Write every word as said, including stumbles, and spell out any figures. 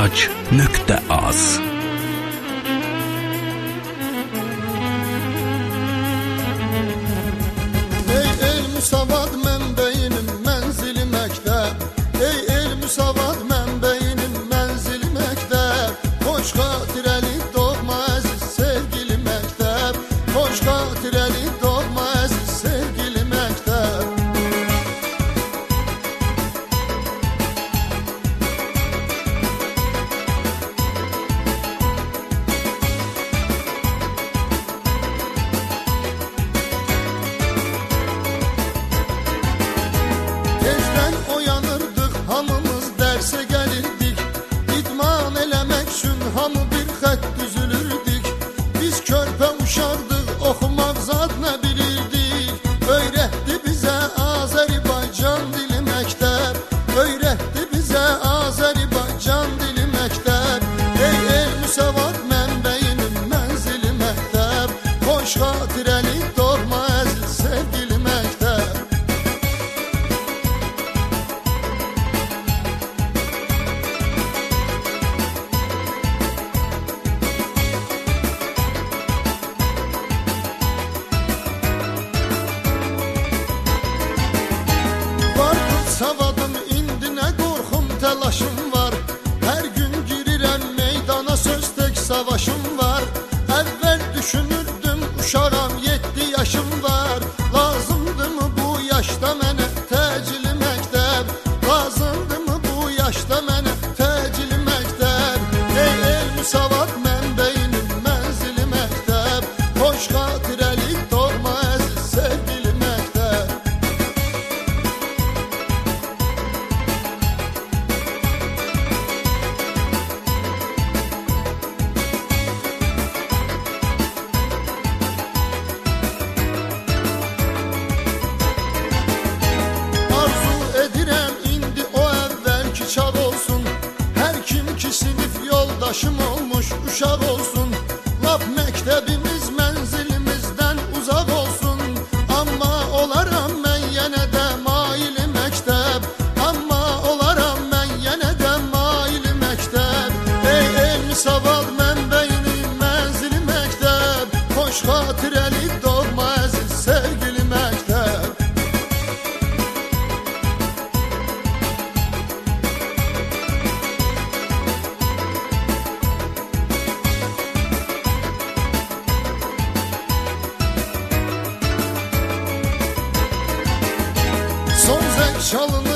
tac nöqtə az. Ey elm savad mənbəyinin mənzili məktəb, ey elm savad mənbəyinin mənzili məktəb, xoş xatirəli doğma əziz sevgili məktəb, xoş xatirəli doğma əziz sevgili məktəb. Tezdən oyanırdıq, hamımız dərsə gəlirdik, idman eləmək üçün hamı bir xət düzülürdük. Biz körpə uşaqdıq, oxumaq zad nə bilirdik, öyrətdi bizə Azərbaycan dili məktəb, öyrətdi bizə Azərbaycan dili məktəb. Ey elm savad mənbəyinin mənzili məktəb, xoş xatirəli doğma əziz sevgili məktəb. Vardır savadım, indi nə qorxum, təlaşım var. Hər gün girirəm meydana, söz tək savaşım var. Əvvəl düşünürdüm, uşağam, yeddi yaşım var. Lazımdımı bu yaşda mənə təcili məktəb, lazımdımı bu yaşda mənə təcili məktəb. Ey elm savad mənbəyinin mənzili məktəb, xoş xatirəli doğma əziz sevgili məktəb. Arzu edirəm indi o əvvəlki çağ olsun, hər kim ki sinif yoldaşım olmuş uşaq olsun. Lap məktəbimiz mənzilimizdən uzaq olsun, amma olaram mən yenə də maili məktəb, amma olaram mən yenə də maili məktəb. Ey elm savad mənbəyinin mənzili məktəb, xoş xatirəli doğma əziz sevgili məktəb. Son zəng çalınır